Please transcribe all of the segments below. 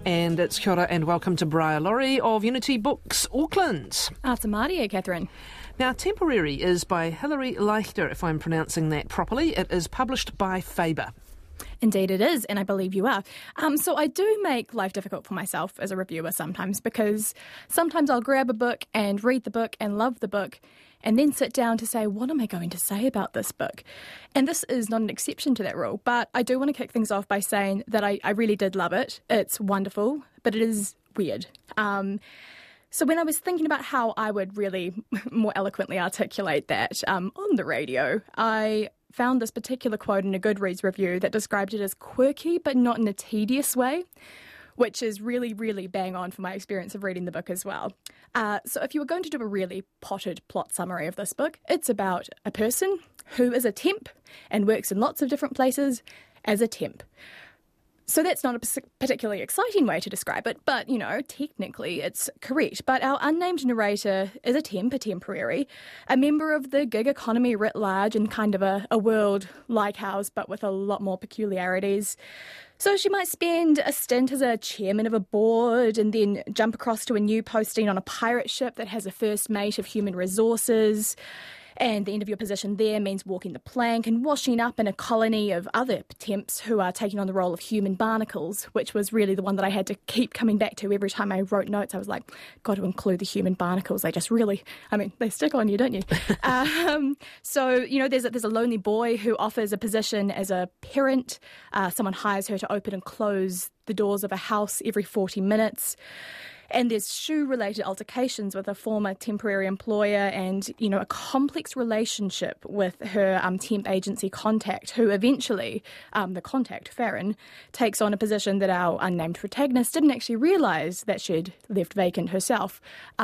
And it's kia ora and welcome to Briar Laurie of Unity Books Auckland. Ata Māria, Catherine. Now, Temporary is by Hilary Leichter, if I'm pronouncing that properly. It is published by Faber. Indeed it is, and I believe you are. So I do make life difficult for myself as a reviewer sometimes, because sometimes I'll grab a book and read the book and love the book and then sit down to say, what am I going to say about this book? And this is not an exception to that rule, but I do want to kick things off by saying that I really did love it. It's wonderful, but it is weird. So when I was thinking about how I would really more eloquently articulate that on the radio, I found this particular quote in a Goodreads review that described it as quirky but not in a tedious way, which is really, really bang on for my experience of reading the book as well. So if you were going to do a really potted plot summary of this book, it's about a person who is a temp and works in lots of different places as a temp. So that's not a particularly exciting way to describe it, but, you know, technically it's correct. But our unnamed narrator is a temporary, a member of the gig economy writ large and kind of a world like ours, but with a lot more peculiarities. So she might spend a stint as a chairman of a board and then jump across to a new posting on a pirate ship that has a first mate of human resources. And the end of your position there means walking the plank and washing up in a colony of other temps who are taking on the role of human barnacles, which was really the one that I had to keep coming back to every time I wrote notes. I was like, got to include the human barnacles. They just really, they stick on you, don't you? So, you know, there's a lonely boy who offers a position as a parent. Someone hires her to open and close the doors of a house every 40 minutes. And there's shoe-related altercations with a former temporary employer and, you know, a complex relationship with her temp agency contact, who eventually, the contact, Farron, takes on a position that our unnamed protagonist didn't actually realise that she'd left vacant herself.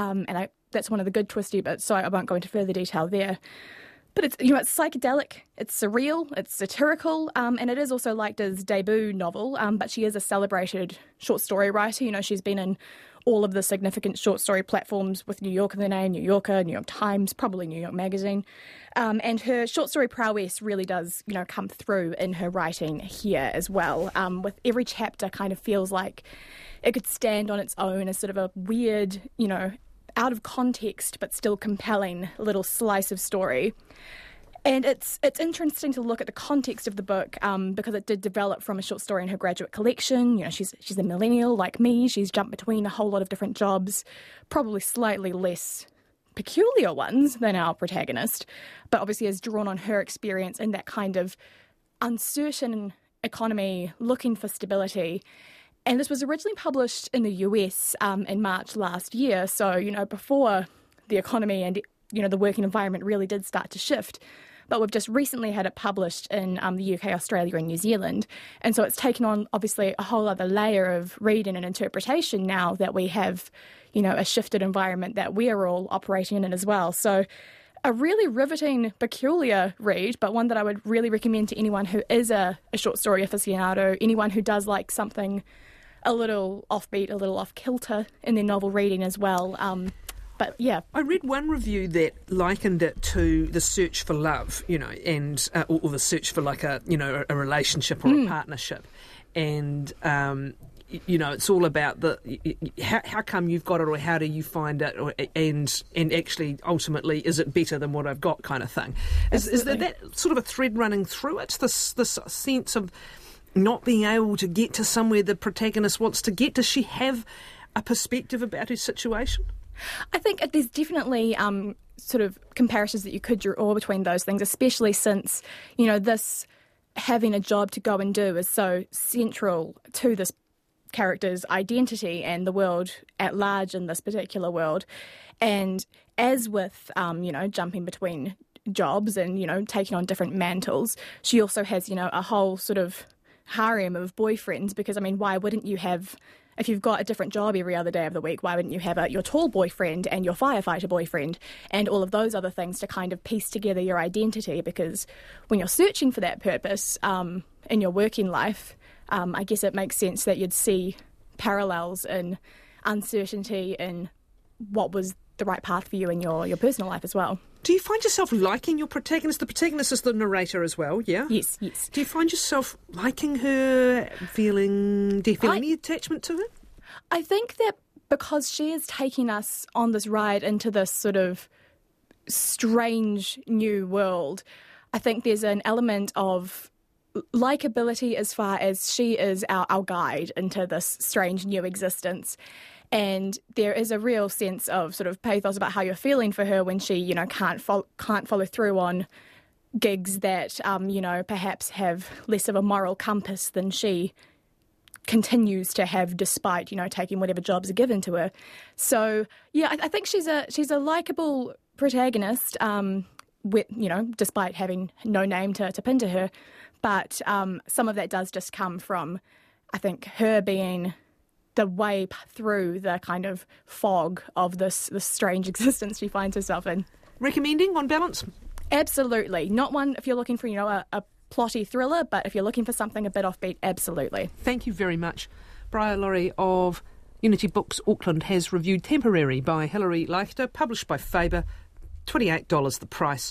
That's one of the good twisty bits, so I won't go into further detail there. But it's psychedelic, it's surreal, it's satirical, and it is also Leichter's debut novel, but she is a celebrated short story writer. You know, she's been in all of the significant short story platforms with New Yorker in the name, New Yorker, New York Times, probably New York Magazine. And her short story prowess really does, you know, come through in her writing here as well. With every chapter kind of feels like it could stand on its own as sort of a weird, you know, out of context but still compelling little slice of story. And it's interesting to look at the context of the book because it did develop from a short story in her graduate collection. You know, she's a millennial like me. She's jumped between a whole lot of different jobs, probably slightly less peculiar ones than our protagonist, but obviously has drawn on her experience in that kind of uncertain economy, looking for stability. And this was originally published in the US in March last year, so, you know, before the economy and, you know, the working environment really did start to shift. But we've just recently had it published in the UK, Australia and New Zealand. And so it's taken on, obviously, a whole other layer of reading and interpretation now that we have, you know, a shifted environment that we are all operating in as well. So a really riveting, peculiar read, but one that I would really recommend to anyone who is a short story aficionado, anyone who does like something a little offbeat, a little off-kilter in their novel reading as well. But yeah, I read one review that likened it to the search for love, you know, and or the search for like a relationship or a partnership, and you know, it's all about the how come you've got it, or how do you find it, or, and actually ultimately is it better than what I've got, kind of thing. Is there that sort of a thread running through it? This sense of not being able to get to somewhere the protagonist wants to get. Does she have a perspective about her situation? I think there's definitely sort of comparisons that you could draw between those things, especially since, you know, this having a job to go and do is so central to this character's identity and the world at large in this particular world. And as with, you know, jumping between jobs and, you know, taking on different mantles, she also has, you know, a whole sort of harem of boyfriends, because, I mean, why wouldn't you have, if you've got a different job every other day of the week, why wouldn't you have your tall boyfriend and your firefighter boyfriend and all of those other things to kind of piece together your identity? Because when you're searching for that purpose in your working life, I guess it makes sense that you'd see parallels in uncertainty in what was the right path for you in your personal life as well. Do you find yourself liking your protagonist? The protagonist is the narrator as well, yeah? Yes. Do you find yourself liking her, do you feel any attachment to her? I think that because she is taking us on this ride into this sort of strange new world, I think there's an element of likability as far as she is our guide into this strange new existence. And there is a real sense of sort of pathos about how you're feeling for her when she, can't follow through on gigs that, perhaps have less of a moral compass than she continues to have, despite, taking whatever jobs are given to her. So, yeah, I think she's a likable protagonist, despite having no name to pin to her. But some of that does just come from, I think, her being the way through the kind of fog of this strange existence she finds herself in. Recommending on balance? Absolutely. Not one if you're looking for, a plotty thriller, but if you're looking for something a bit offbeat, absolutely. Thank you very much. Briar Laurie of Unity Books Auckland has reviewed Temporary by Hilary Leichter, published by Faber, $28 the price.